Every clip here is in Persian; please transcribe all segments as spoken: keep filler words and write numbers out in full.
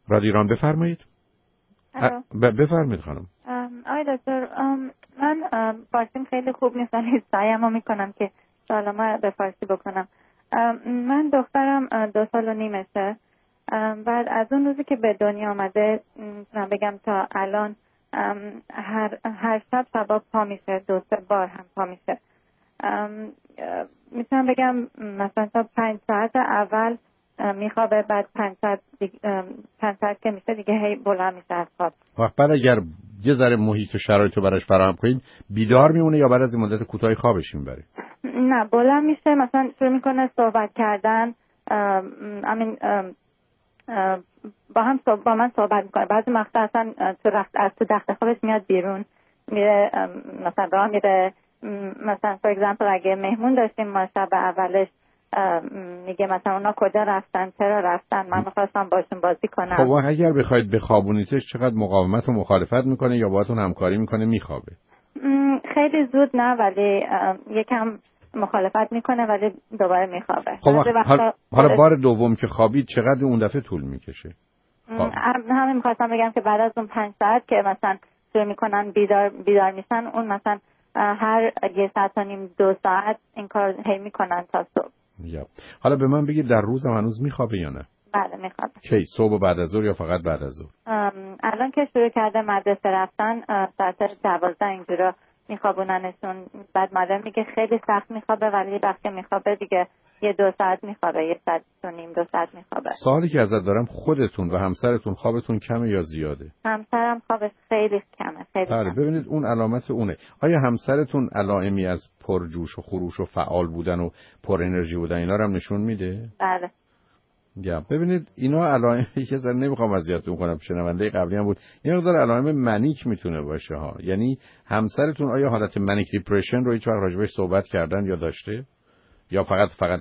رادیو ایران بفرمایید. ب- بفرمایید خانم. آقای دکتر، من فارسیم خیلی خوب نیست ولی سعیمو میکنم که سالما به فارسی بکنم. من دخترم دو سال و نیمشه. بعد از اون روزی که به دنیا آمده من بگم تا الان هر هر شب شبا پا میشه، دو سه بار هم پا میشه. میتونم بگم مثلا تا پنج ساعت اول میخوابه، بعد پنج ساعت پنج ساعت که میشه دیگه هی بلند میشه از خواب. وقت بعد اگر یه ذره محیط و شرایط رو براش فراهم کنید بیدار میمونه یا بعد از این مدت کوتاهی خوابش میبره؟ نه، بلند میشه، مثلا شروع میکنه صحبت کردن، امین با هم صحبت با من صحبت میکنه. بعضی وقتا اصلا تو رخت از تو تخت خوابش میاد بیرون، میره مثلا راه میره. مثلا فور اگزامپل اگه مهمون داشتیم ما شب اولش میگه مثلا اونا کجا رفتن، چرا رفتن، من میخواستم باشون بازی کنم. خب اگر بخواید بخوابونیدش چقدر مقاومت و مخالفت میکنه یا باهاتون همکاری میکنه میخوابه؟ خیلی زود نه، ولی یکم مخالفت میکنه ولی دوباره میخوابه. خب حالا, حالا بار دوم که خوابید چقدر اون دفعه طول میکشه؟ همین میخواستم بگم که بعد از اون پنج ساعت که مثلا شروع میکنن بیدار بیدار میشن، اون مثلا هر یه ساعت و نیم دو ساعت این کار هی میکنن تا صبح. یا حالا به من بگید در روز هم هنوز میخوابه یا نه؟ بله میخوابه. کی؟ صبح و بعد از ظهر یا فقط بعد از ظهر؟ الان که شروع کرده مدرسه رفتن ساعت دوازده اینجورا میخوابوننشون. بعد مادر میگه خیلی سخت میخوابه ولی وقتی میخوابه دیگه یه دو ساعت میخوابه، یه ساعت و نیم دو ساعت میخوابه. سوالی که ازت دارم، خودتون و همسرتون خوابتون کمه یا زیاده؟ همسرم خوابش خیلی کمه، خیلی بله کمه. ببینید اون علامت اونه. آیا همسرتون علائمی از پرجوش و خروش و فعال بودن و پر انرژی بودن اینا رو هم نشون میده؟ بله. یا ببینید اینا علائمی که زن نمیخوام اذیتتون کنم، شنونده قبلی هم بود، یه مقدار علائم منیک میتونه باشه ها. یعنی همسرتون آیا حالت منیک دیپرشن رو هیچ وقت راجبش صحبت کردن یا داشته؟ یا فقط فقط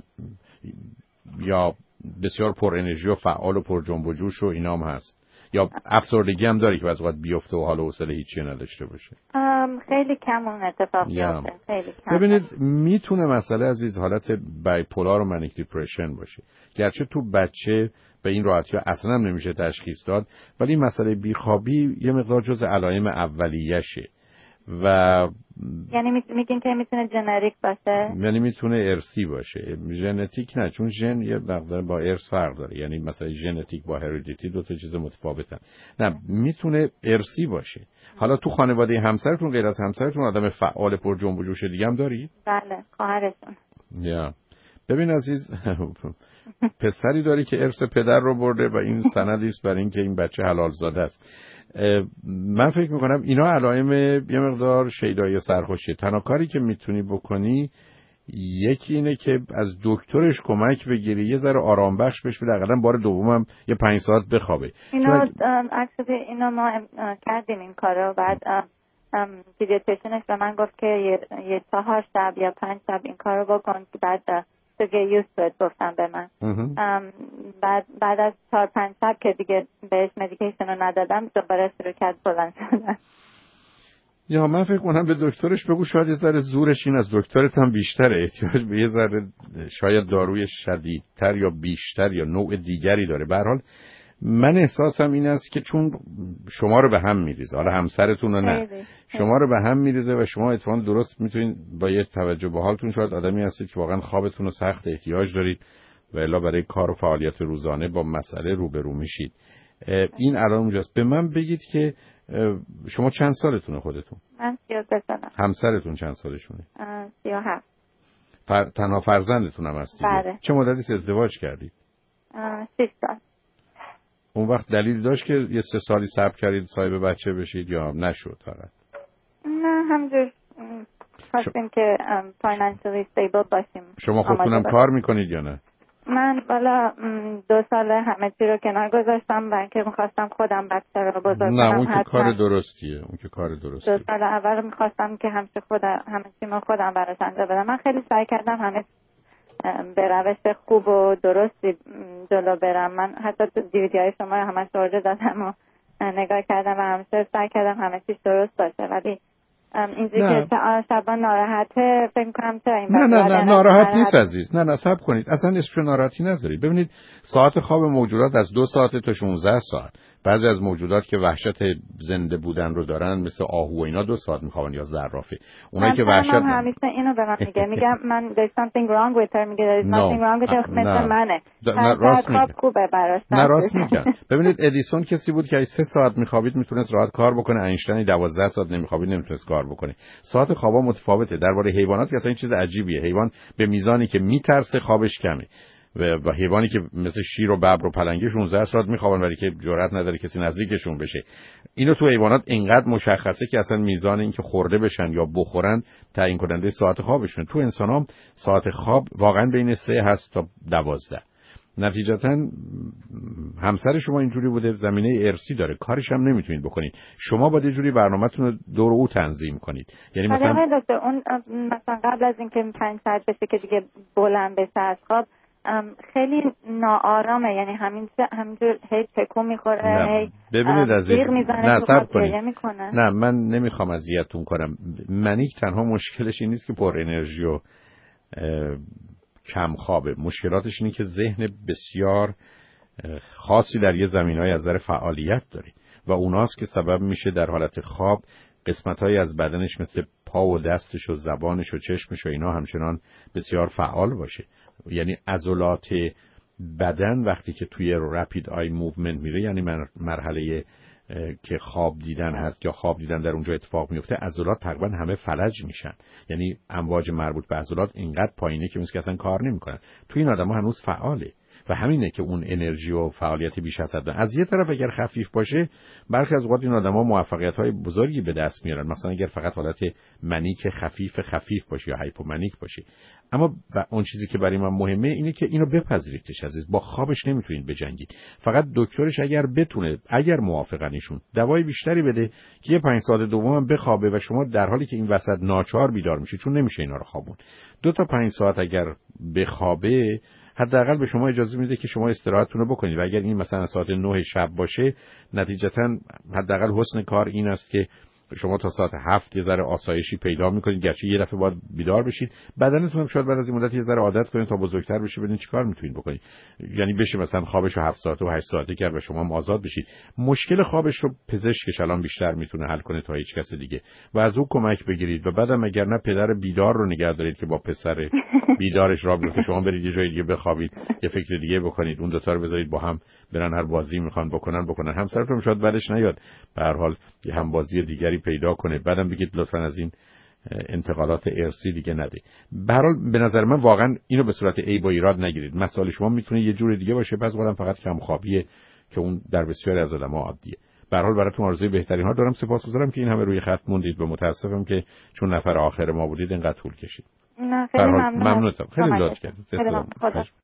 یا بسیار پر انرژی و فعال و پر جنب و جوش و اینا هم هست؟ یا افسردگی هم داره که بعضی وقت بیفته و حال و حوصله هیچی نداشته باشه؟ خیلی کم اون اتفاق میفته، خیلی کم. ببینید میتونه مسئله عزیز حالت بایپولار و منیک دیپرشن باشه. گرچه تو بچه به این راحتی ها اصلا نمیشه تشخیص داد، ولی مسئله بیخوابی یه مقدار جز علائم اولیه‌شه و یعنی میگین که میتونه ژنریک باشه؟ یعنی میتونه ارثی باشه. ژنتیک نه، چون ژن یه مقدار با ارث فرق داره. یعنی مثلا ژنتیک با هریدیتی دو تا چیز متفاوتن. نه، میتونه ارثی باشه. حالا تو خانواده همسرتون غیر از همسرتون آدم فعال پر جنب و جوش دیگه هم داری؟ بله، خواهرشون. یا ببین عزیز پسری داری که ارث پدر رو برده و این سندی است برای اینکه این بچه حلال زاده است. من فکر میکنم اینا علائم یه مقدار شیدایی سرخوشیه. تنها کاری که میتونی بکنی یکی اینه که از دکترش کمک بگیری، یه ذره آرام بخش بهش بده، حداقل بار دومم یه پنج ساعت بخوابه. اینا اکچولی اینا ما کردیم این کارو. بعد پیدیاتریشنش به من گفت که یه, یه چهار شب یا پنج شب این کارو بکن که بعد تو get used to it گفتن به من. بعد بعد از چهار پنج شب که دیگه بهش مدیکیشن رو ندادم دوباره شروع کرد بلند شدن. یا من فکر کنم به دکترش بگو شاید یه ذره زورش این از دکترت هم بیشتره، احتیاج به یه ذره شاید داروی شدیدتر یا بیشتر یا نوع دیگری داره. به هر حال من احساسم این است که چون شما رو به هم میریزه، حالا همسرتون رو نه، شما رو به هم میریزه و شما اتفاقا درست میتونید با یه توجه به حالتون شاید آدمی هستید که واقعا خوابتون رو سخت احتیاج دارید و الا برای کار و فعالیت روزانه با مسئله روبرو میشید. این الان اونجاست. به من بگید که شما چند سالتونه خودتون؟ من سی و سه سالم. همسرتون چند سالشونه؟ سی و هفت. فر... تنها فرزندتون هم هستید؟ بله. چه مدتی ازدواج کردید؟ شش سال. اون وقت دلیل داشت که یه سه سالی صبر کردید صاحب بچه بشید یا نشد فقط؟ نه، همجور خواستیم که فاینانشلی استیبل باشیم. شما خودتونم کار میکنید یا نه؟ من بالا دو سال همه چی رو کنار گذاشتم و اینکه میخواستم خودم بچه رو بزرگ کنم. نه اون که کار درستیه، اون که کار درستیه. دو سال اول میخواستم که همیشه خودم همه چی رو خودم براش انجام بدم. من خیلی سعی کردم همه به روش خوب و درستی جلو برم. من حتی تو دیویدی های شما همه شارجه دادم و نگاه کردم و همیشه سعی کردم همه چیز درست باشه، ولی اینجوری که شبا ناراحته فکر کنم چرا این نه نه نه ناراحت نیست عزیز. نه نه صبر کنید، اصلا اسمش ناراحتی نذارید. ببینید ساعت خواب موجودات از دو ساعت تا شانزده ساعت. بعضی از موجودات که وحشت زنده بودن رو دارن مثل آهو و اینا دو ساعت میخوابن یا زرافه. اونایی که وحشت من همیشه اینو به من میگه میگم من there's something wrong with her میگه there's nothing wrong with her مثل منه. نه راست میگه. خوبه براش. نه راست میگه. ببینید ادیسون کسی بود که سه ساعت میخوابید میتونست راحت کار بکنه، اینشتین دوازده ساعت نمیخوابید نمیتونست کار بکنه. ساعت خوابا متفاوته. درباره حیوانات که اصلا این چیز عجیبیه. حیوان به میزانی که میترسه خوابش کمه. و حیوانی که مثل شیر و ببر و پلنگی شانزده ساعت میخوابن ولی که جرئت نداره کسی نزدیکشون بشه. اینو تو حیوانات اینقدر مشخصه که اصلا میزان اینکه خورده بشن یا بخورن تعیین کننده ساعت خوابشون. تو انسان‌ها ساعت خواب واقعا بین سه هست تا دوازده. نتیجتاً همسر شما اینجوری بوده، زمینه ارثی داره، کارش هم نمیتونید بکنید. شما باید یه جوری برنامه‌تون رو دور او تنظیم کنید. یعنی مثلا آقای دکتر اون مثلا قبل از اینکه پنج ساعت بشه که دیگه بلند بشه از خواب خیلی ناآرامه، یعنی همین همینجور هی تکون میخوره، هی ببینید عزیز نه صبر کنید. نه من نمیخوام اذیتتون کنم. منیک تنها مشکلش این نیست که پر انرژی و کم خوابه. مشکلاتش اینه که ذهن بسیار خاصی در یه زمینه‌ای از نظر فعالیت داره و اوناست که سبب میشه در حالت خواب قسمت‌هایی از بدنش مثل پا و دستش و زبانش و چشمش و اینا همچنان بسیار فعال باشه. یعنی عضلات بدن وقتی که توی رپید آی موومنت میره، یعنی مرحله که خواب دیدن هست یا خواب دیدن در اونجا اتفاق میفته، عضلات تقریبا همه فلج میشن. یعنی امواج مربوط به عضلات اینقدر پایینه که مثل که اصلا کار نمیکنن. توی این آدم‌ها هنوز فعاله و همینه که اون انرژی و فعالیت بیش از حد. از یه طرف اگر خفیف باشه برخی از اوقات این آدم‌ها موفقیت‌های بزرگی به دست میارن، مثلا اگر فقط حالت منیک خفیف خفیف باشه یا هایپومنیک باشه. اما اون چیزی که برای من مهمه اینه که اینو بپذیریدش عزیز. با خوابش نمیتونید بجنگید. فقط دکترش اگر بتونه، اگر موافقن ایشون دوای بیشتری بده که یه پنج ساعت دوم بخوابه و شما در حالی که این وسط ناچار بیدار میشید، چون نمیشه اینا رو خوابون، دو تا پنج ساعت اگر بخوابه حداقل به شما اجازه میده که شما استراحتتون رو بکنید. و اگر این مثلا ساعت نه شب باشه، نتیجتا حداقل حسن کار این است که شما تا ساعت هفت یه ذره آسایشی پیدا میکنید، گرچه یه دفعه باید بیدار بشید. بدنتون هم شاید بعد از این مدت یه ذره عادت کنید تا بزرگتر بشه ببینید چیکار میتونید بکنید. یعنی بشه مثلا خوابش رو هفت ساعته و هشت ساعته کرد و شما هم آزاد بشید. مشکل خوابش رو پزشکش الان بیشتر میتونه حل کنه تا هیچ کس دیگه و از او کمک بگیرید. و بعدم اگر نه پدر بیدار رو نگه دارید که با پسر بیدارش راه بیفته، شما برید یه جای دیگه بخوابید، یه فکر دیگه بکنید، اون دو تا رو بذارید با هم برن هر بازی میخوان بکنن بکنن. همسرتون شاید بعدش نیاد، به هر حال یه هم بازی دیگری پیدا کنه. بعدم بگید لطفاً از این انتقالات ارثی دیگه نده. به هر حال به نظر من واقعا اینو به صورت عیب و ایراد نگیرید. مسائل شما میتونه یه جور دیگه باشه، پس قولم فقط کم خوابیه که اون در بسیاری از آدم‌ها عادیه. به هر حال براتون آرزوی بهترین ها دارم. سپاسگزارم که این همه روی خط موندید و متاسفم که چون نفر آخر ما بودید اینقدر طول کشید. نه خیلی ممنونم. ممنونم. خیلی لطف کردید.